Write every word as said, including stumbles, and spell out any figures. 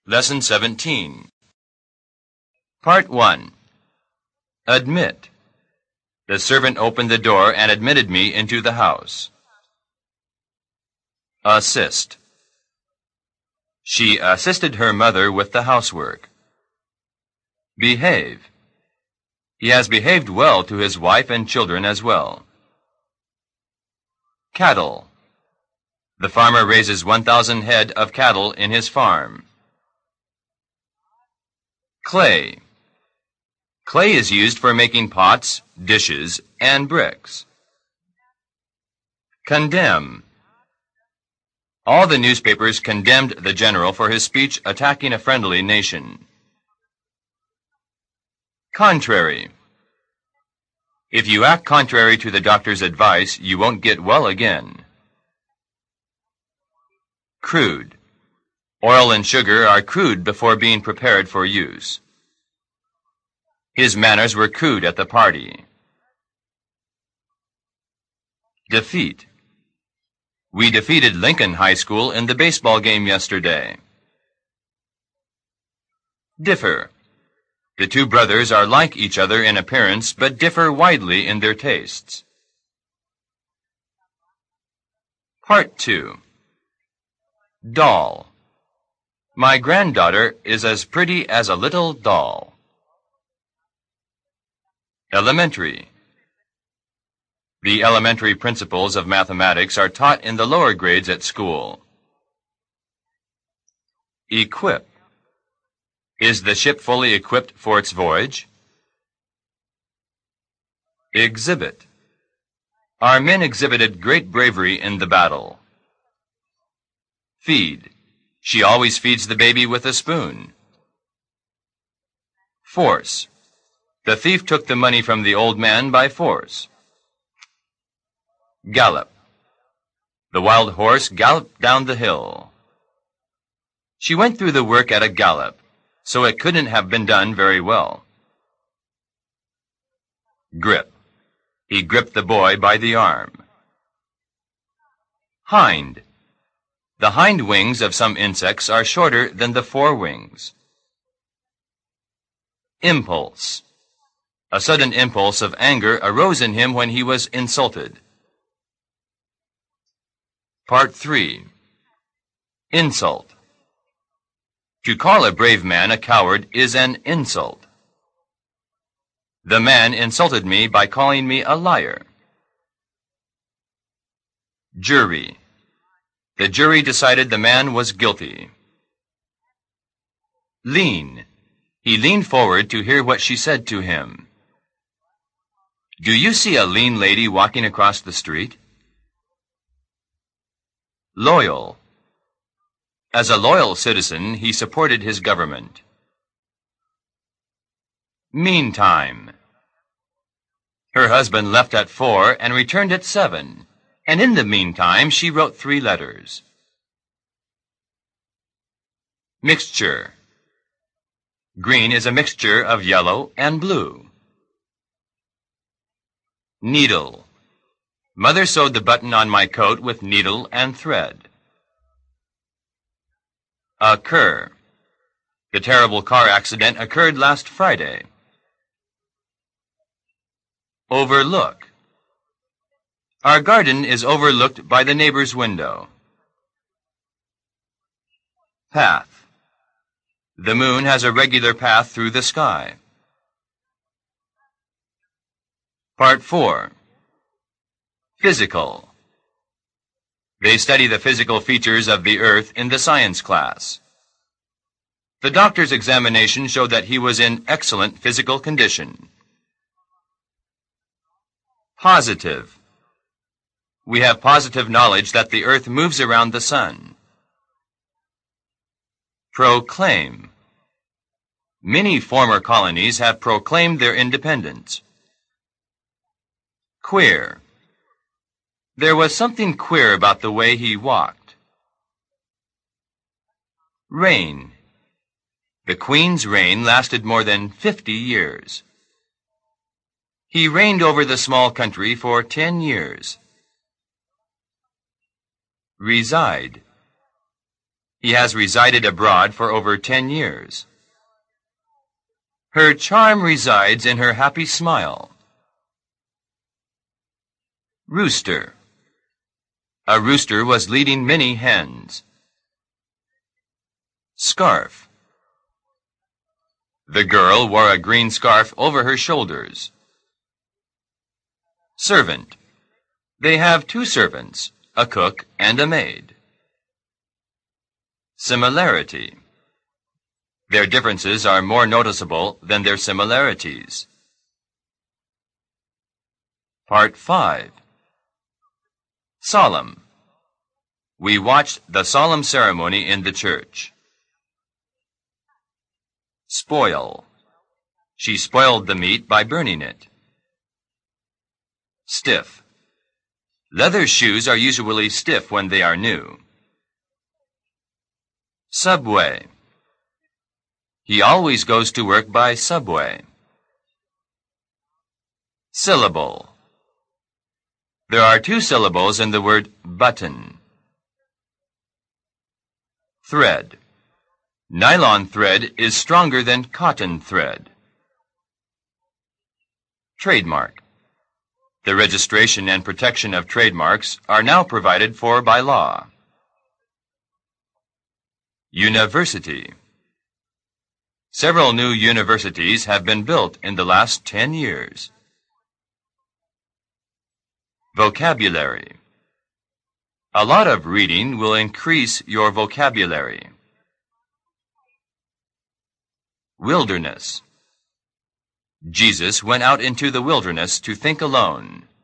Lesson seventeen. Part one. Admit. The servant opened the door and admitted me into the house. Assist. She assisted her mother with the housework. Behave. He has behaved well to his wife and children as well. Cattle. The farmer raises one thousand head of cattle in his farm. Clay. Clay is used for making pots, dishes, and bricks. Condemn. All the newspapers condemned the general for his speech attacking a friendly nation. Contrary. If you act contrary to the doctor's advice, you won't get well again. Crude. Oil and sugar are crude before being prepared for use. His manners were crude at the party. Defeat. We defeated Lincoln High School in the baseball game yesterday. Differ. The two brothers are like each other in appearance, but differ widely in their tastes. Part two. Doll. My granddaughter is as pretty as a little doll. Elementary. The elementary principles of mathematics are taught in the lower grades at school. Equip. Is the ship fully equipped for its voyage? Exhibit. Our men exhibited great bravery in the battle. Feed. She always feeds the baby with a spoon. Force. The thief took the money from the old man by force. Gallop. The wild horse galloped down the hill. She went through the work at a gallop, so it couldn't have been done very well. Grip. He gripped the boy by the arm. Hind. The hind wings of some insects are shorter than the fore wings. Impulse. A sudden impulse of anger arose in him when he was insulted. Part three. Insult. To call a brave man a coward is an insult. The man insulted me by calling me a liar. Jury. The jury decided the man was guilty. Lean. He leaned forward to hear what she said to him. Do you see a lean lady walking across the street? Loyal. As a loyal citizen, he supported his government. Meantime. Her husband left at four and returned at seven, and in the meantime she wrote three letters. Mixture. Green is a mixture of yellow and blue. Needle. Mother sewed the button on my coat with needle and thread. Occur. The terrible car accident occurred last Friday. Overlook. Our garden is overlooked by the neighbor's window. Path. The moon has a regular path through the sky. Part four. Physical. They study the physical features of the earth in the science class. The doctor's examination showed that he was in excellent physical condition. Positive. We have positive knowledge that the earth moves around the sun. Proclaim. Many former colonies have proclaimed their independence. Queer. There was something queer about the way he walked. Reign. The Queen's reign lasted more than fifty years. He reigned over the small country for ten years. Reside. He has resided abroad for over ten years. Her charm resides in her happy smile. Rooster. A rooster was leading many hens. Scarf. The girl wore a green scarf over her shoulders. Servant. They have two servants, a cook and a maid. Similarity. Their differences are more noticeable than their similarities. Part five. Solemn. We watched the solemn ceremony in the church. Spoil. She spoiled the meat by burning it. Stiff. Leather shoes are usually stiff when they are new. Subway. He always goes to work by subway. Syllable. There are two syllables in the word button. Thread. Nylon thread is stronger than cotton thread. Trademark. The registration and protection of trademarks are now provided for by law. University. Several new universities have been built in the last ten years. Vocabulary. A lot of reading will increase your vocabulary. Wilderness. Jesus went out into the wilderness to think alone.